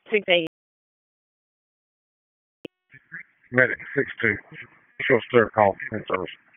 6-8. Medic 6-2. Short stir call in service.